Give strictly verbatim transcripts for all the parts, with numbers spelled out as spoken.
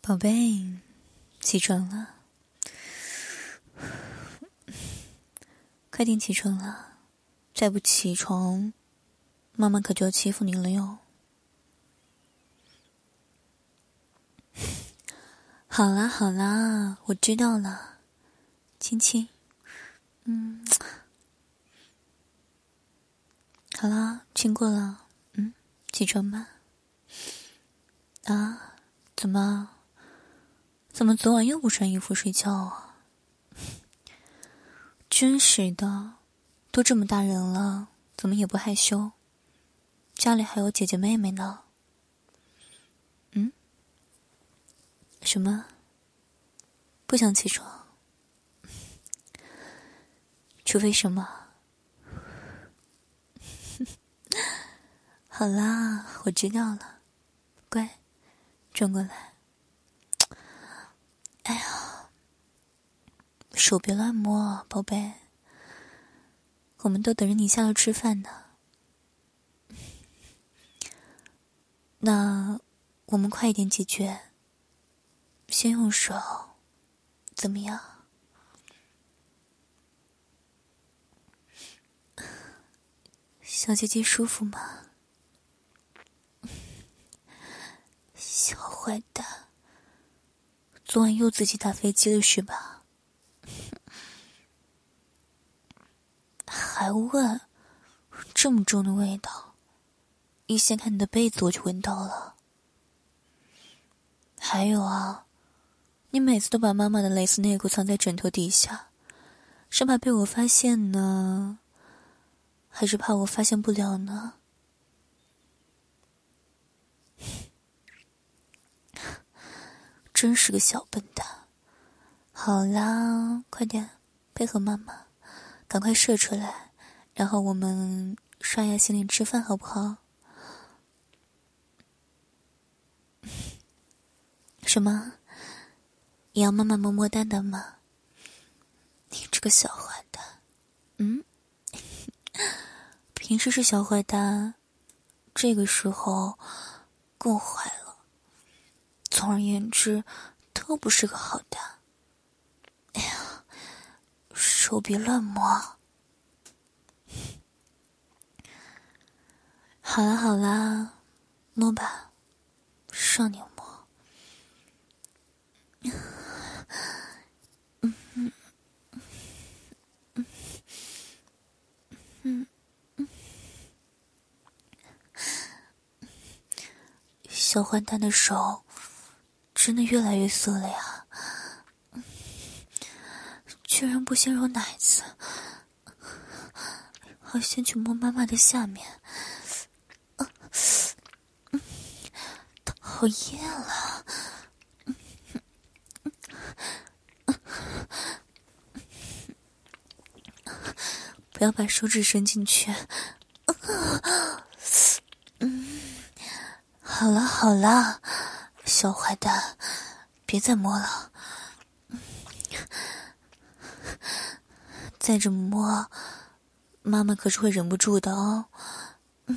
宝贝，起床了，快点起床了，再不起床，妈妈可就要欺负你了哟。好啦好啦，我知道了，亲亲，嗯，好啦，亲过了，嗯，起床吧。啊，怎么？怎么昨晚又不穿衣服睡觉啊？真是的，都这么大人了，怎么也不害羞？家里还有姐姐妹妹呢。嗯？什么？不想起床？除非什么？好啦，我知道了，乖，转过来。哎呀，手别乱摸，宝贝，我们都等着你下楼吃饭呢。那我们快一点解决，先用手，怎么样？小姐姐舒服吗？小坏蛋，昨晚又自己打飞机了是吧？还问？这么重的味道，一掀开你的被子我就闻到了。还有啊，你每次都把妈妈的蕾丝内裤藏在枕头底下，是怕被我发现呢，还是怕我发现不了呢？真是个小笨蛋。好啦，快点配合妈妈，赶快射出来，然后我们刷牙洗脸吃饭好不好？什么？也要妈妈么么哒的吗？你这个小坏蛋，嗯？平时是小坏蛋，这个时候更坏了。总而言之，都不是个好蛋。哎呀，手别乱摸。好啦好啦，摸吧，少年摸。嗯嗯嗯嗯嗯，小坏蛋的手真的越来越涩了呀！居然不先揉奶子，好先去摸妈妈的下面。啊嗯、讨厌了。嗯嗯嗯不要把手指伸进去。嗯，好了好了，小坏蛋，别再摸了。再这么摸，妈妈可是会忍不住的哦。嗯，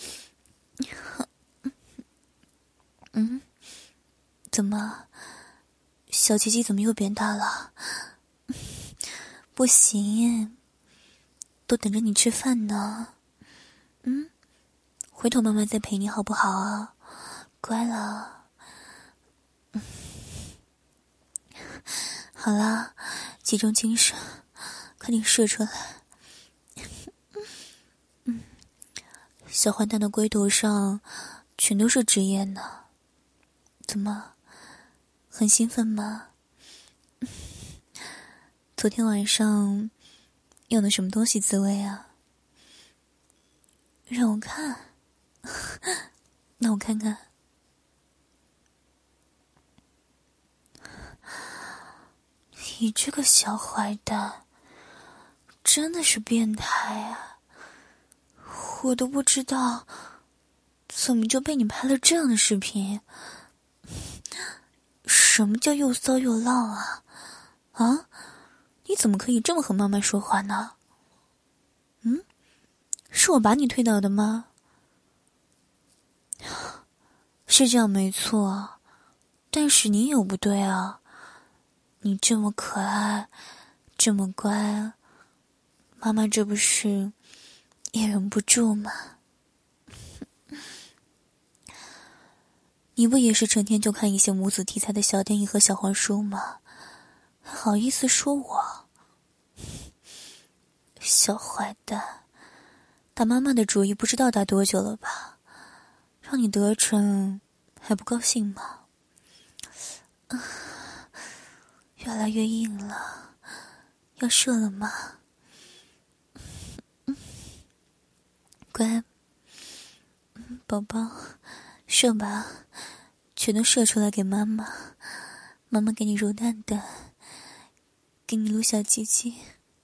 嗯，怎么，小鸡鸡怎么又变大了？不行，都等着你吃饭呢。嗯，回头妈妈再陪你好不好啊？乖了。嗯，好啦，集中精神，快点射出来。嗯，小坏蛋的龟头上全都是汁液呢。怎么，很兴奋吗？昨天晚上用的什么东西滋味啊？让我看。那我看看。你这个小坏蛋真的是变态啊！我都不知道怎么就被你拍了这样的视频。什么叫又骚又浪啊？啊？你怎么可以这么和妈妈说话呢？嗯？是我把你推倒的吗？是这样没错， 但是你有不对啊，你这么可爱，这么乖，妈妈这不是也忍不住吗？你不也是成天就看一些母子题材的小电影和小黄书吗？还好意思说我？小坏蛋，打妈妈的主意不知道打多久了吧？让你得逞还不高兴吗？啊，越来越硬了，要射了吗？乖，宝宝，射吧，全都射出来给妈妈，妈妈给你揉蛋蛋，给你撸小鸡鸡。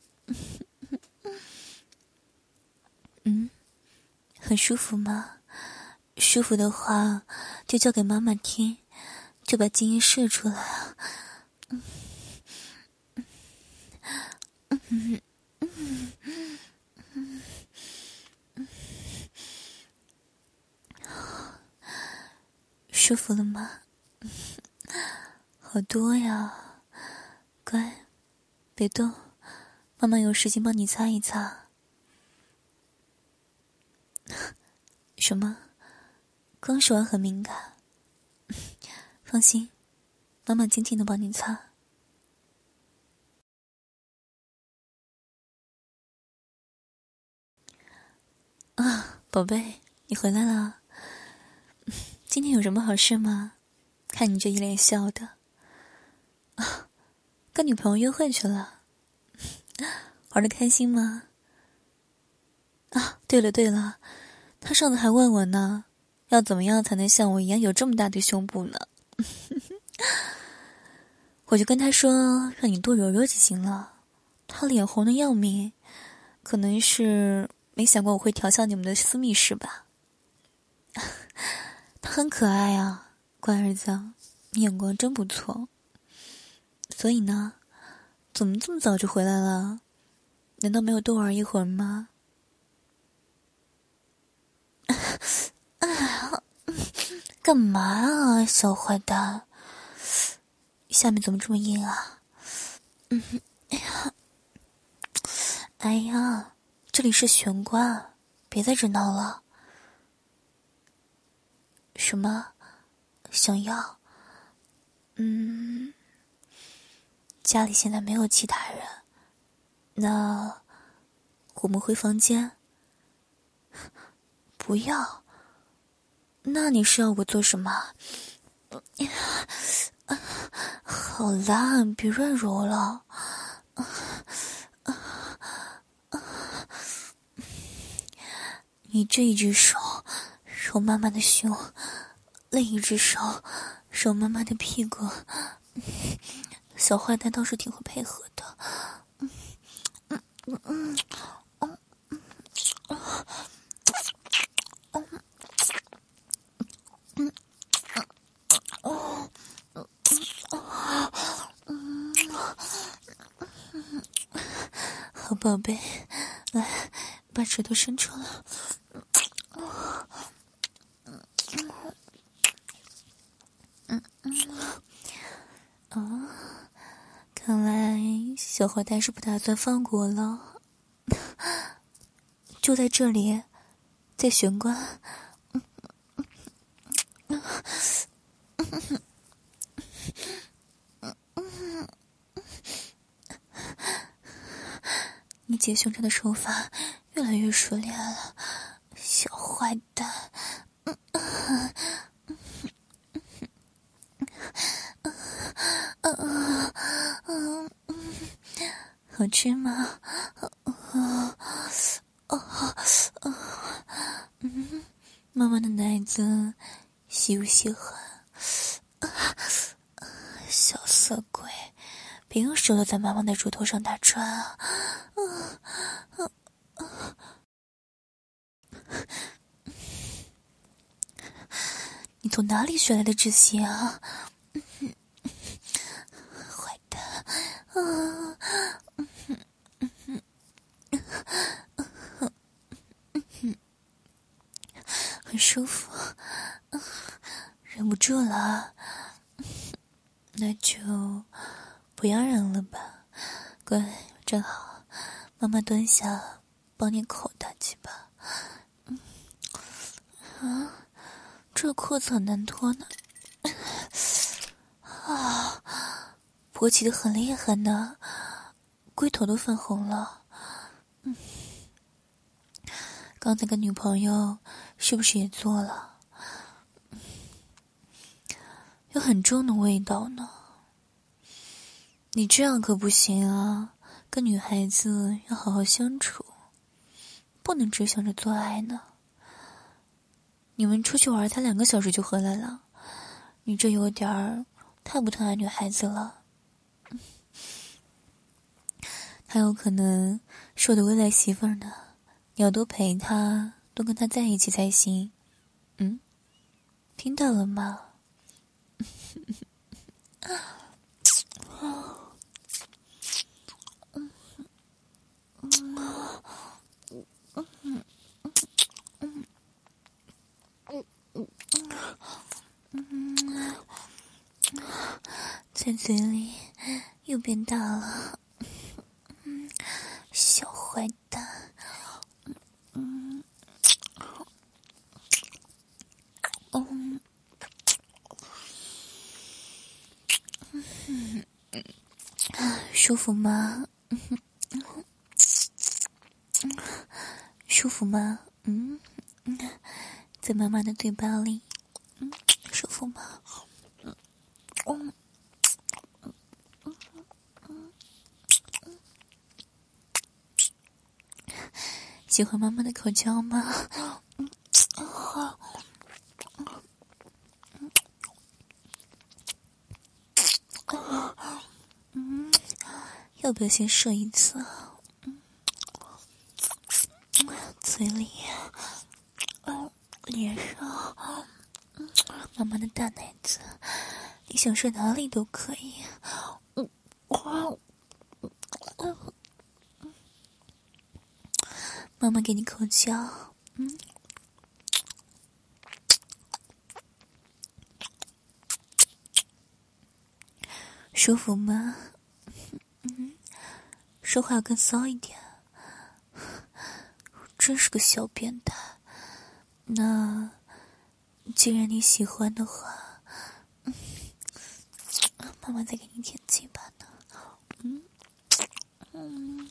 嗯，很舒服吗？舒服的话就叫给妈妈听，就把精液射出来啊。嗯嗯嗯嗯嗯嗯，舒服了吗？好多呀，乖，别动，妈妈有时间帮你擦一擦。什么？刚说完很敏感？放心，妈妈轻轻的帮你擦。啊，宝贝，你回来了。今天有什么好事吗？看你这一脸笑的。啊，跟女朋友约会去了，玩得开心吗？啊，对了对了，他上次还问我呢，要怎么样才能像我一样有这么大的胸部呢？我就跟他说，让你多揉揉就行了。他脸红的要命，可能是没想过我会调笑你们的私密事吧。他很可爱啊，乖儿子，你眼光真不错。所以呢，怎么这么早就回来了？难道没有多玩一会儿吗？干嘛啊，小坏蛋？下面怎么这么硬啊？嗯，哎呀，哎呀，这里是玄关，别在这闹了。什么？想要？嗯，家里现在没有其他人，那我们回房间？不要。那你是要我做什么？好啦，别乱揉了。你这一只手揉妈妈的胸，另一只手揉妈妈的屁股。小坏蛋倒是挺会配合的。嗯嗯嗯嗯嗯嗯哦嗯，好宝贝，来，把舌头伸出来。嗯嗯啊，看来小坏蛋是不打算放过了。就在这里，在玄关。你解胸针的手法越来越熟练了，小坏蛋。好吃吗？嗯，妈妈的奶子喜不喜欢？小色鬼，别用舌头在妈妈的乳头上打转啊！你从哪里学来的这些啊？坏蛋！啊！很舒服，忍不住了。 那就不要忍了吧，乖，正好，妈妈蹲下帮你口大几把。嗯，啊，这裤子很难脱呢。啊，勃起的很厉害呢，龟头都泛红了。嗯，刚才跟女朋友是不是也做了？有很重的味道呢。你这样可不行啊，跟女孩子要好好相处，不能只想着做爱呢。你们出去玩才两个小时就回来了，你这有点儿太不疼爱女孩子了。她有可能是我的未来媳妇儿呢，你要多陪她，多跟她在一起才行。嗯，听到了吗？在嘴里又变大了，小坏蛋。嗯，嗯，嗯，舒服吗？舒服吗？嗯，在妈妈的嘴巴里，嗯，舒服吗？嗯，嗯。喜欢妈妈的口交吗？嗯，嗯，要不要先射一次？嗯，嘴里，嗯，脸上，嗯，妈妈的大奶子，你想射哪里都可以。嗯，妈妈给你口交，嗯。舒服吗？嗯，说话要更骚一点。真是个小变态。那既然你喜欢的话，嗯，妈妈再给你舔鸡巴呢。嗯嗯，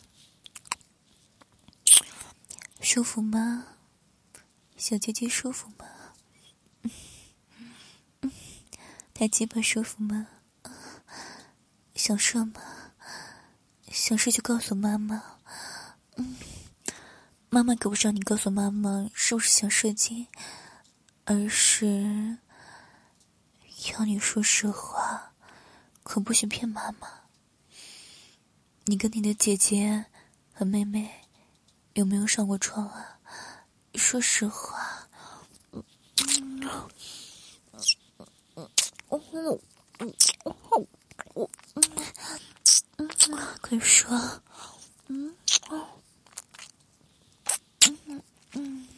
舒服吗？小姐姐舒服吗？嗯嗯，抬鸡巴舒服吗？想射吗？想射就告诉妈妈。嗯，妈妈可不是让你告诉妈妈是不是想射精，而是要你说实话，可不许骗妈妈。你跟你的姐姐和妹妹有没有上过床啊？说实话。嗯嗯嗯嗯嗯，快说。嗯嗯嗯，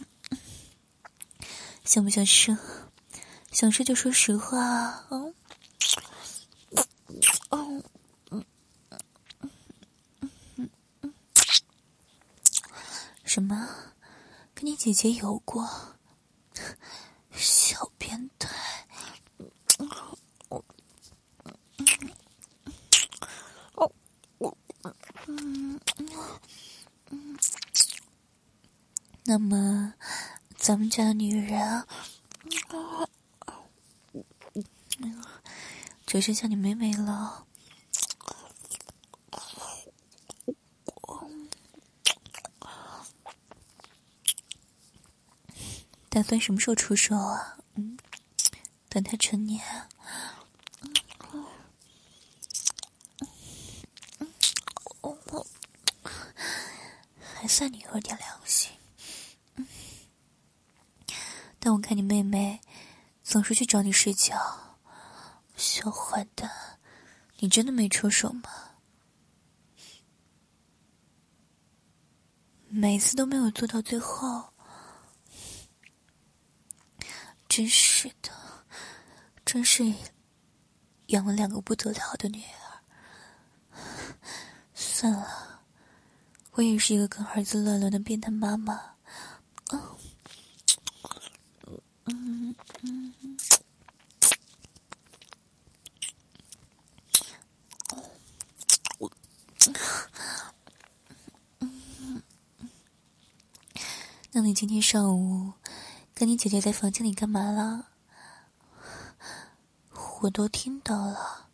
想不想射？想射就说实话啊。嗯哦嗯嗯嗯，什么？跟你姐姐有过？小变态。哦哦哦嗯嗯，那么咱们家的女人，只剩下你妹妹了。打算什么时候出手啊？嗯，等她成年。哦哦，还算你有点良心。嗯，但我看你妹妹总是去找你睡觉，小坏蛋，你真的没出手吗？每次都没有做到最后，真是的，真是养了两个不得了的女儿。算了，我也是一个跟儿子乱伦的变态妈妈。哦，嗯嗯。那你今天上午跟你姐姐在房间里干嘛了？我都听到了。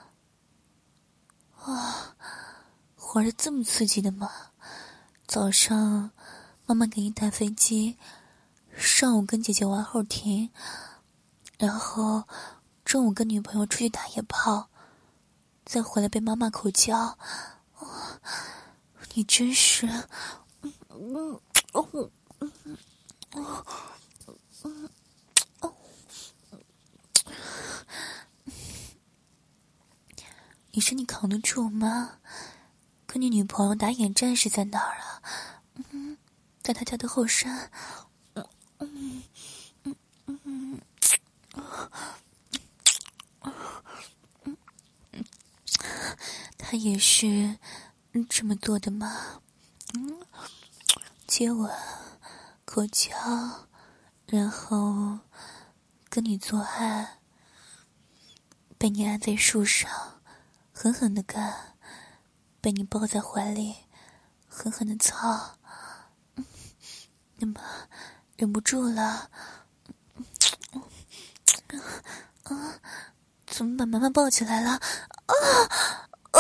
哇，玩的这么刺激的吗？早上妈妈给你打飞机，上午跟姐姐玩后庭，然后中午跟女朋友出去打野炮，再回来被妈妈口交。哦，你真是，嗯嗯哦嗯哦嗯哦，你说你扛得住吗？跟你女朋友打野战是在哪儿啊？嗯，在他家的后山。嗯嗯嗯嗯嗯嗯，他也是这么做的吗？嗯，接吻、口交，然后跟你做爱，被你按在树上，狠狠地干，被你抱在怀里，狠狠地操。嗯，那么忍不住了。啊！怎么把妈妈抱起来了？啊啊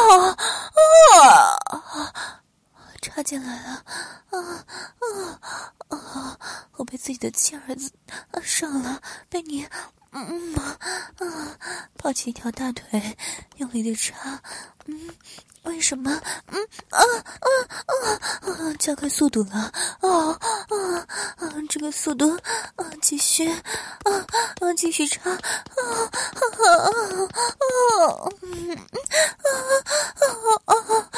啊啊！插进来了！啊啊啊！我被自己的亲儿子上了，被你嗯啊啊抱起一条大腿，用力的插。嗯，为什么？嗯啊啊啊啊！加快速度了！啊啊啊！这个速度啊，继续啊啊，继续插！啊啊啊啊！嗯啊啊啊啊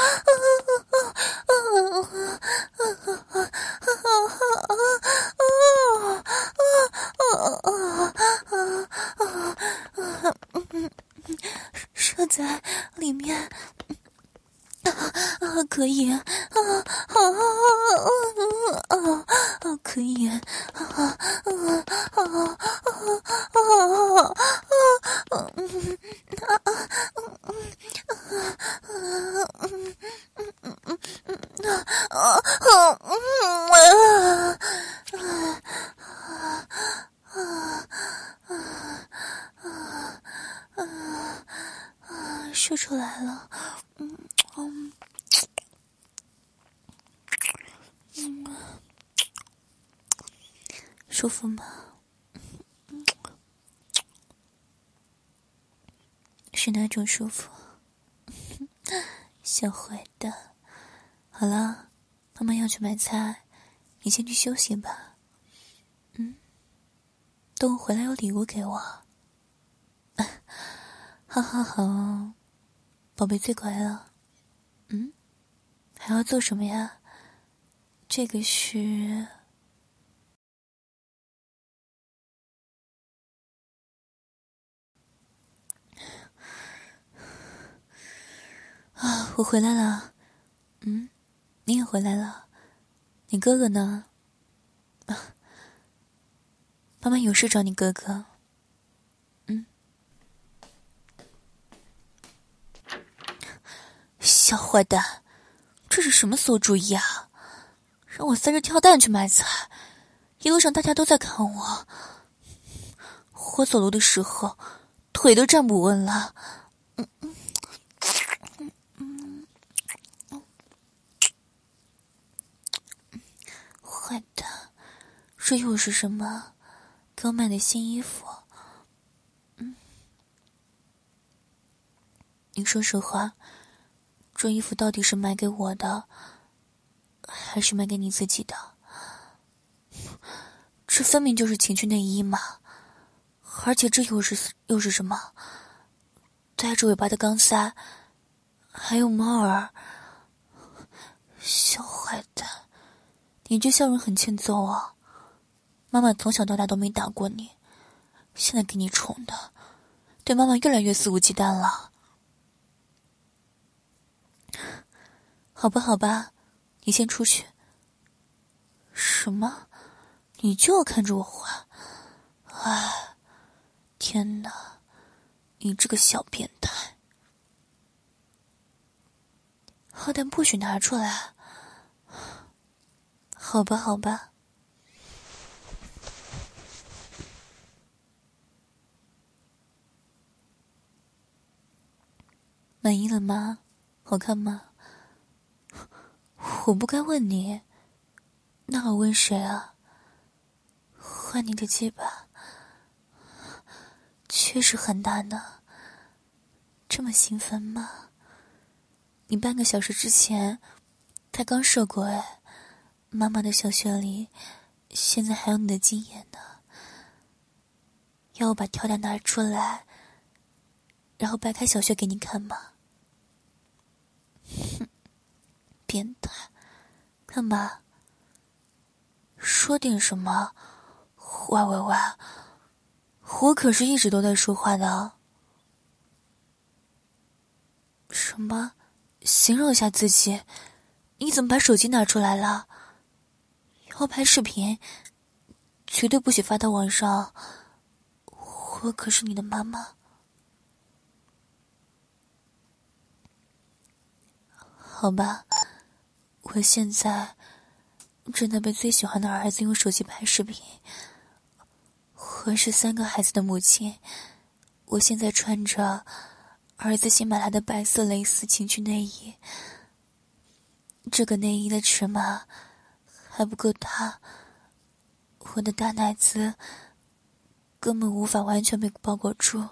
射在里面啊啊，可以啊啊啊啊啊，可以啊啊啊啊啊啊啊嗯啊啊嗯嗯啊嗯嗯嗯嗯啊啊嗯啊啊啊啊啊啊，说出来了。嗯嗯嗯，舒服吗？是哪种舒服？小坏蛋。好了，妈妈要去买菜，你先去休息吧。嗯，等我回来有礼物给我。好好好，宝贝最乖了。嗯，还要做什么呀？这个是啊，我回来了。嗯，你也回来了。你哥哥呢？啊，妈妈有事找你哥哥。嗯，小坏蛋，这是什么馊主意啊？让我塞着跳蛋去买菜，一路上大家都在看我，我走路的时候腿都站不稳了。嗯嗯嗯嗯，坏蛋，这又是什么？给我买的新衣服？嗯，你说实话，这衣服到底是买给我的，还是买给你自己的？这分明就是情趣内衣嘛！而且这又是又是什么？带着尾巴的钢塞，还有猫儿。小坏蛋，你这笑容很欠揍啊！妈妈从小到大都没打过你，现在给你宠的， 对妈妈越来越肆无忌惮了。好吧好吧，你先出去。什么？你就要看着我花？哎，天哪，你这个小变态！好歹不许拿出来。好吧好吧。满意了吗？好看吗？我不该问你，那我问谁啊？换你的鸡巴确实很大呢，这么兴奋吗？你半个小时之前才刚射过哎，妈妈的小穴里现在还有你的精液呢。要我把跳蛋拿出来，然后掰开小穴给你看吗？哼，变态，看吧。说点什么？喂喂喂，我可是一直都在说话的。什么？形容一下自己？你怎么把手机拿出来了？要拍视频，绝对不许发到网上。我可是你的妈妈。好吧，我现在正在被最喜欢的儿子用手机拍视频。我是三个孩子的母亲，我现在穿着儿子新买来的白色蕾丝情趣内衣，这个内衣的尺码还不够大，我的大奶子根本无法完全被包裹住，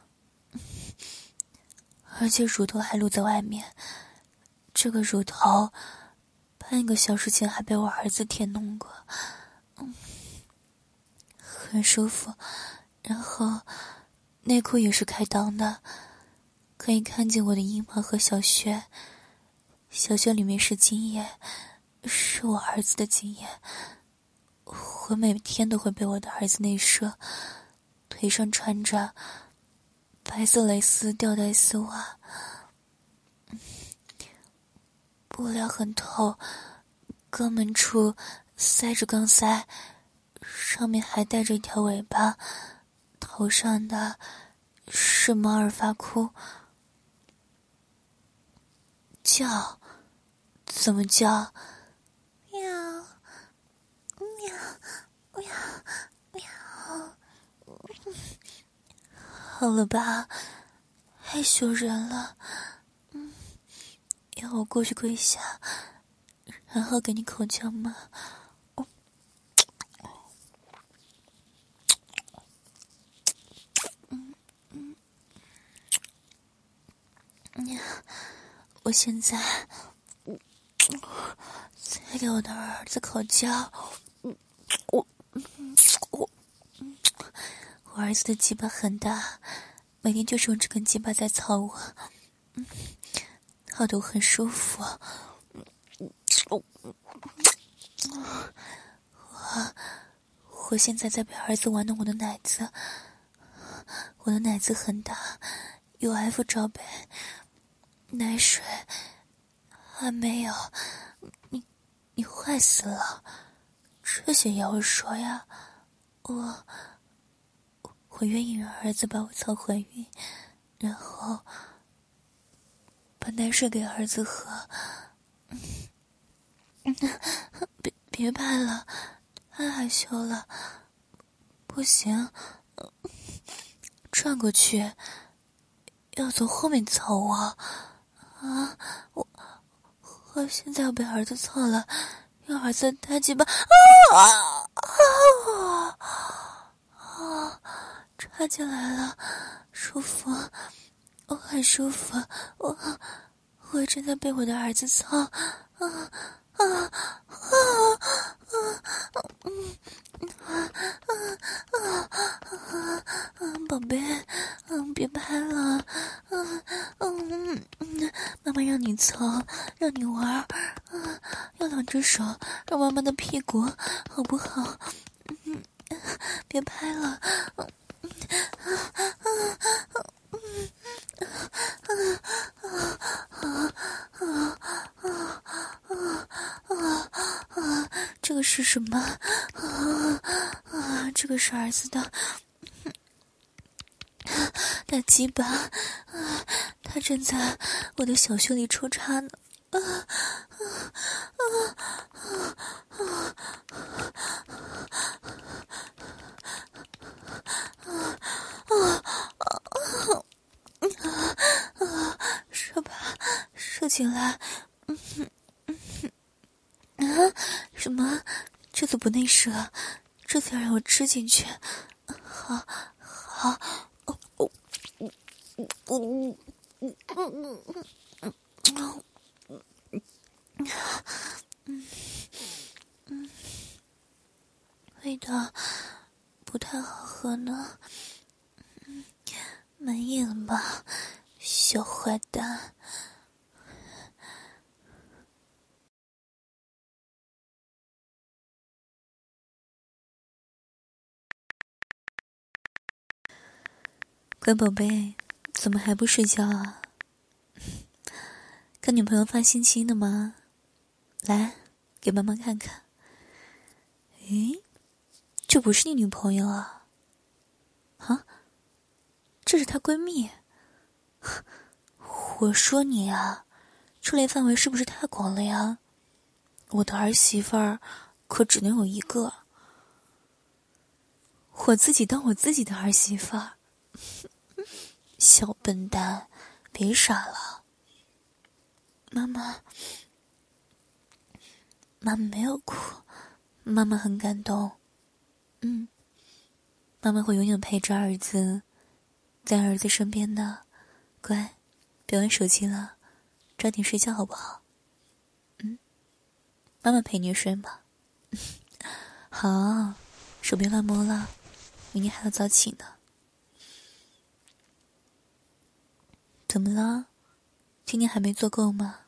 而且乳头还露在外面。这个乳头半个小时前还被我儿子舔弄过，嗯，很舒服。然后内裤也是开裆的，可以看见我的阴毛和小穴，小穴里面是精液，是我儿子的精液。我每天都会被我的儿子内射，腿上穿着白色蕾丝吊带丝袜，布料很透，肛门处塞着钢塞，上面还带着一条尾巴，头上的是猫耳发箍。叫？怎么叫？喵喵喵喵！好了吧，害羞人了。嗯，要我过去跪下，然后给你口交吗？嗯嗯嗯，我现在再给我的儿子口交。我我我儿子的鸡巴很大，每天就是用这根鸡巴在操我，嗯，操得我很舒服。我我现在在被儿子玩弄我的奶子，我的奶子很大，有 F 罩杯，奶水还没有。你你坏死了，这些也要说呀？我我愿意让儿子把我操怀孕，然后把奶水给儿子喝。别别拍了，太害羞了，不行，转过去，要从后面操我啊！我我现在要被儿子操了，要儿子大鸡巴啊啊啊！插进来了，舒服，我很舒服，我我正在被我的儿子操啊啊啊啊！嗯啊啊啊啊啊！宝贝，嗯，别拍了，嗯嗯嗯，妈妈让你操，让你玩，啊，要两只手让妈妈的屁股，好不好？嗯，别拍了，嗯啊啊啊！ 这个是什么？啊啊！这个是儿子的大鸡巴，啊！他正在我的小穴里抽插呢。啊啊啊啊啊啊啊！射吧，射进来。嗯嗯啊！什么？这次不内射，这次要让我吃进去。好，好。哦哦，嗯嗯嗯嗯嗯嗯嗯嗯嗯，味道不太好喝呢。嗯，满意了吧，小坏蛋。乖宝贝，怎么还不睡觉啊？看女朋友发信息呢吗？来，给妈妈看看。诶，这不是你女朋友啊？啊，这是她闺蜜。我说你啊，触猎范围是不是太广了呀？我的儿媳妇儿可只能有一个，我自己当我自己的儿媳妇儿。小笨蛋，别傻了。妈妈，妈妈没有哭，妈妈很感动。嗯，妈妈会永远陪着儿子，在儿子身边的。乖，别玩手机了，早点睡觉好不好？嗯，妈妈陪你睡嘛。好，手别乱摸了，明天还要早起呢。怎么了？今天还没做够吗？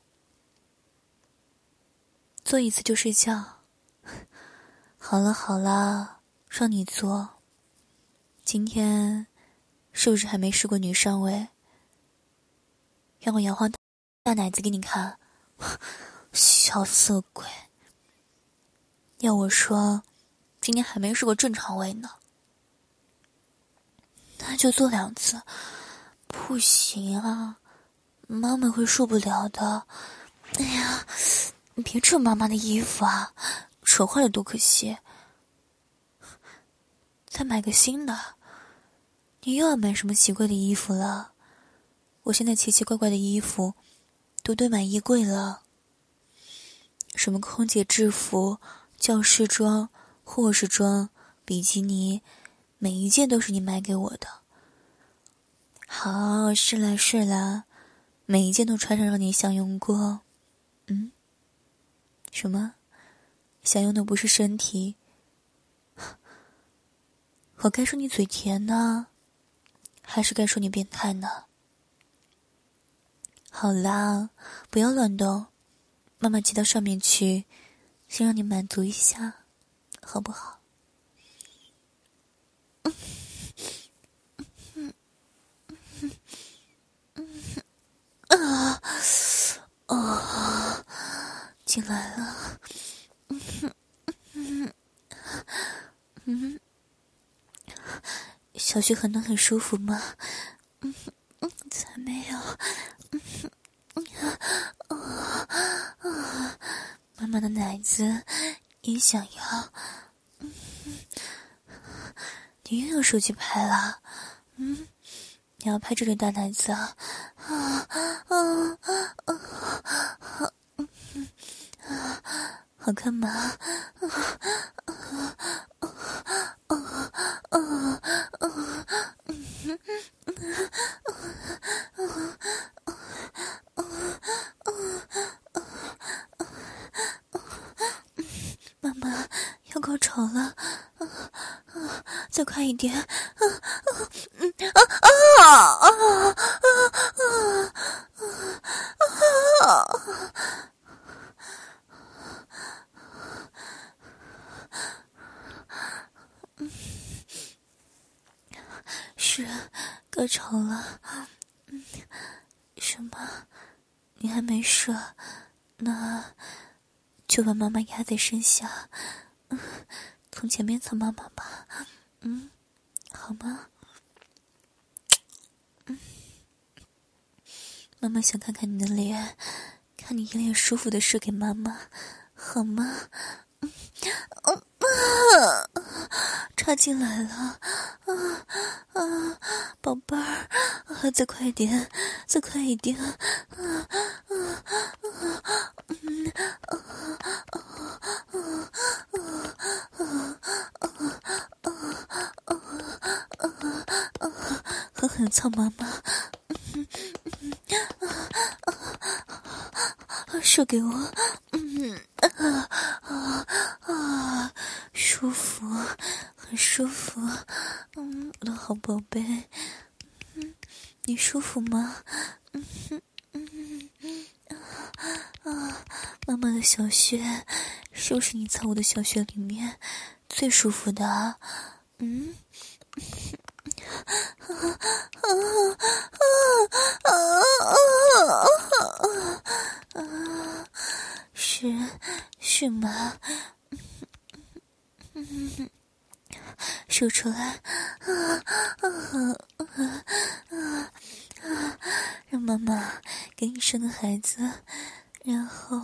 做一次就睡觉。好了好了，让你做。今天是不是还没试过女上位？让我摇晃大奶子给你看。小色鬼！要我说，今天还没试过正常位呢。那就做两次。不行啊，妈妈会受不了的。哎呀，你别扯妈妈的衣服啊，扯坏了多可惜。再买个新的。你又要买什么奇怪的衣服了？我现在奇奇怪怪的衣服都堆满衣柜了。什么空姐制服、教师装、护士装、比基尼，每一件都是你买给我的。好，是啦是啦，每一件都穿上让你享用过。嗯？什么？享用的不是身体？我该说你嘴甜呢，还是该说你变态呢？好啦，不要乱动，妈妈骑到上面去，先让你满足一下，好不好？啊啊！进来了。嗯，小穴很暖很舒服吗？嗯嗯，才没有。嗯啊啊！妈妈的奶子也想要。嗯，你又有手机拍了？嗯，你要拍这对大奶子啊？啊啊啊啊！啊，好看吗？啊啊啊啊啊啊！妈妈要高潮了，啊啊！再快一点！啊啊嗯啊啊啊啊啊啊啊！是高潮了，嗯， 你还没射，那就把妈妈压在身下，嗯，从前面蹭妈妈吧，嗯，好吗？嗯，妈妈想看看你的脸，看你一脸舒服的射给妈妈，好吗？嗯，啊，插进来了，啊啊，宝贝儿，啊，再快一点，再快一点，啊啊啊，嗯啊啊啊啊啊啊啊！狠狠操妈妈，嗯嗯啊啊，射给我，嗯啊啊啊，舒服，很舒服，嗯，我的好宝贝，嗯，你舒服吗？嗯嗯嗯啊，妈妈的小穴是不是你在我的小穴里面最舒服的啊？嗯。啊啊啊啊啊啊！是是吗？嗯，说出来啊啊啊啊啊！让妈妈给你生个孩子，然后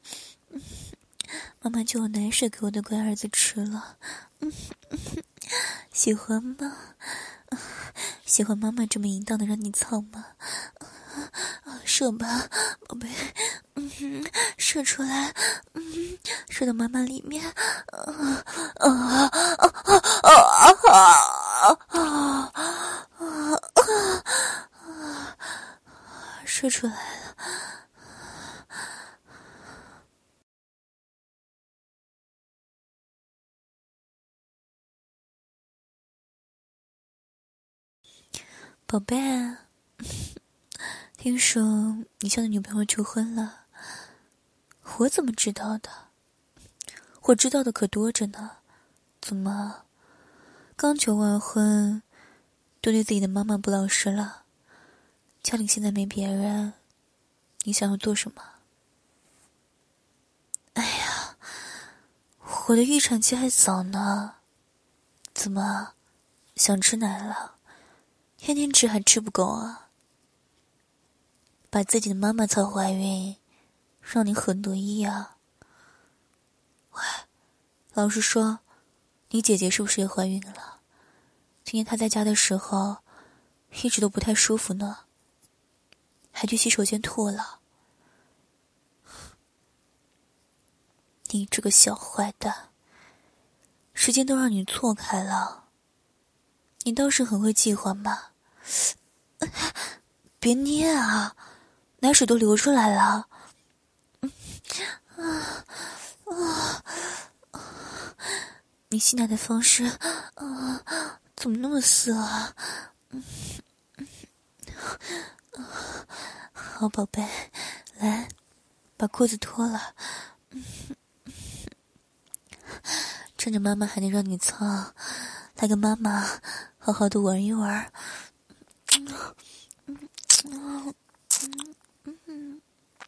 妈妈就有奶水给我的乖儿子吃了。嗯，喜欢吗？喜欢妈妈这么淫荡的让你操吗？啊，射吧，宝贝，嗯，射出来，嗯，射到妈妈里面，啊啊啊啊啊啊啊啊！射出来了，宝贝，听说你向你女朋友求婚了，我怎么知道的？我知道的可多着呢，怎么？刚求完婚，都对自己的妈妈不老实了？家里现在没别人，你想要做什么？哎呀，我的预产期还早呢，怎么想吃奶了？天天吃还吃不够啊？把自己的妈妈操怀孕，让你很得意啊？喂，老实说，你姐姐是不是也怀孕了？今天她在家的时候，一直都不太舒服呢，还去洗手间吐了。你这个小坏蛋，时间都让你错开了，你倒是很会计划嘛。别捏啊，奶水都流出来了。啊啊啊！你吸奶的方式啊，怎么那么色啊？嗯嗯，好宝贝，来，把裤子脱了。趁着妈妈还能让你操，来跟妈妈好好的玩一玩。嗯嗯嗯嗯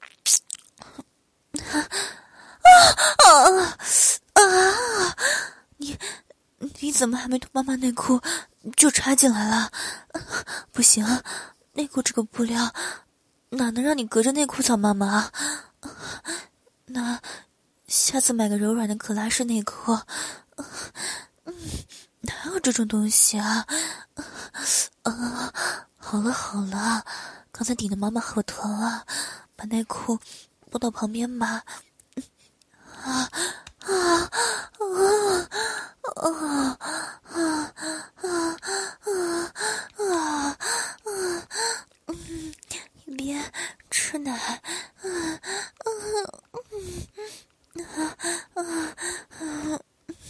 啊啊啊！你你怎么还没脱妈妈内裤就插进来了？不行，内裤这个布料哪能让你隔着内裤操妈妈啊？那下次买个柔软的可拉式内裤。嗯，哪有这种东西啊？啊，好了好了，刚才顶的妈妈好疼啊，把内裤拨到旁边吧。啊啊啊啊啊啊啊啊啊！嗯，一边吃奶，嗯嗯嗯啊啊啊！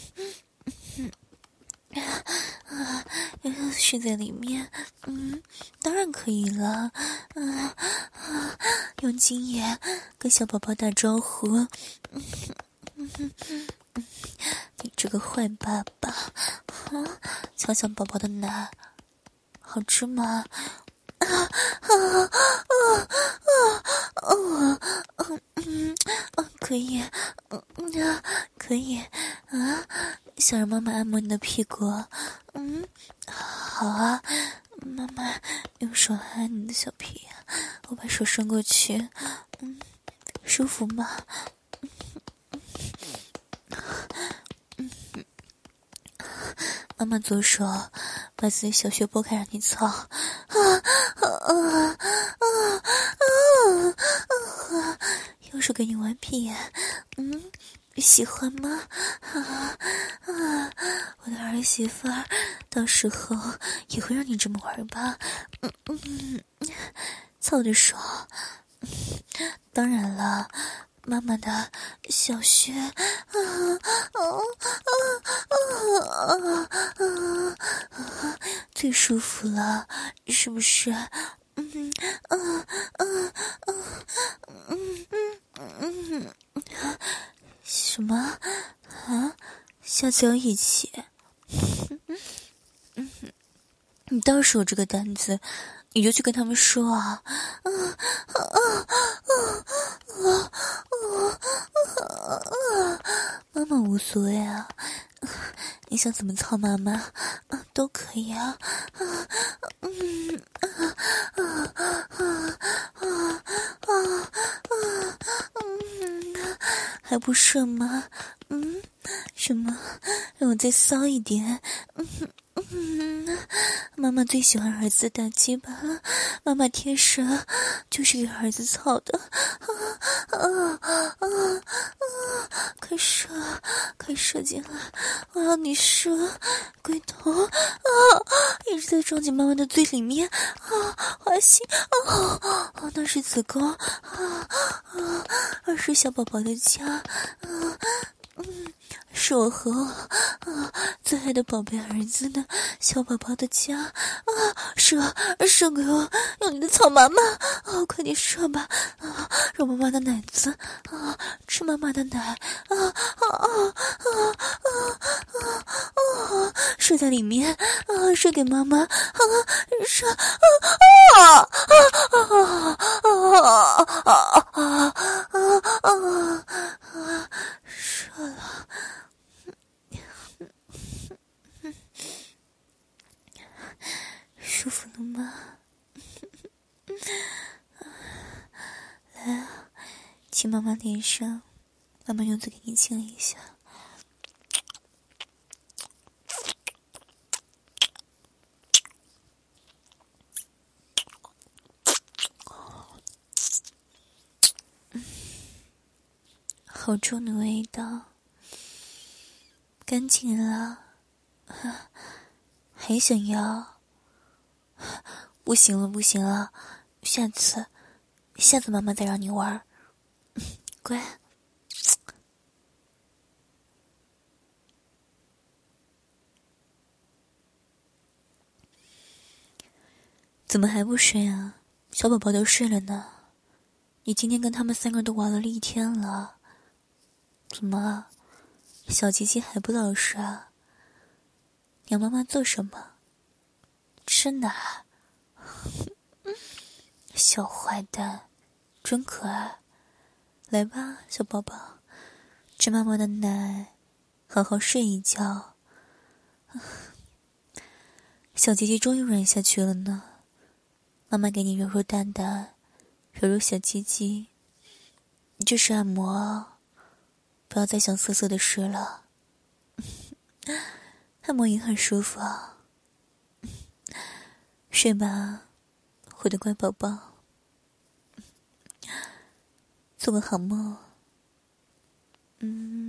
啊，睡在里面，嗯，当然可以了，嗯啊，用精液跟小宝宝打招呼，嗯嗯嗯，你这个坏爸爸，啊，抢小宝宝的奶，好吃吗？啊啊啊啊啊哦，嗯嗯，啊，可以，嗯啊，可以啊，想让妈妈按摩你的屁股，嗯，好啊，妈妈用手按你的小屁，我把手伸过去，嗯，舒服吗？妈妈左手把自己小穴拨开让你操，啊啊啊啊啊啊！右手给你玩屁，嗯，喜欢吗？啊啊！我的儿媳妇儿，到时候也会让你这么玩吧？嗯嗯，操的爽！当然了。妈妈的小穴，啊啊啊啊啊啊！最舒服了，是不是？嗯啊啊啊嗯嗯嗯，什么啊？下次要一起？嗯嗯，你倒是有这个胆子，你就去跟他们说啊！啊啊啊啊啊啊！妈妈无所谓啊，你想怎么操妈妈啊都可以啊！啊嗯啊啊啊啊啊啊嗯，还不射吗？嗯，什么？让我再骚一点？嗯。嗯，妈妈最喜欢儿子打鸡巴了，妈妈天生就是给儿子操的，啊啊啊啊！快射，快射进来，我要你射，龟头啊，一直在撞进妈妈的嘴里面，啊，花心，啊啊，那是子宫，啊啊，而是小宝宝的家，啊嗯。是我和我啊最爱的宝贝儿子的小宝宝的家啊！射射给我，用你的草妈妈啊！快点射吧啊！揉妈妈的奶子啊！吃妈妈的奶啊啊啊啊啊啊啊！射在里面啊！射给妈妈啊！射啊啊啊啊啊啊啊啊！射了。舒服了吗？来啊，亲妈妈脸上，妈妈用嘴给你亲一下。好重的味道，干净了，还想要？不行了，不行了，下次，下次妈妈再让你玩，乖。怎么还不睡啊？小宝宝都睡了呢，你今天跟他们三个都玩了一天了，怎么，小鸡鸡还不老实啊？让妈妈做什么？吃奶。小坏蛋，真可爱。来吧，小宝宝，吃妈妈的奶，好好睡一觉。小鸡鸡终于软下去了呢。妈妈给你揉揉蛋蛋，揉揉小鸡鸡。这是按摩，不要再想色色的事了。按摩也很舒服啊。睡吧，我的乖宝宝。做个好梦。嗯。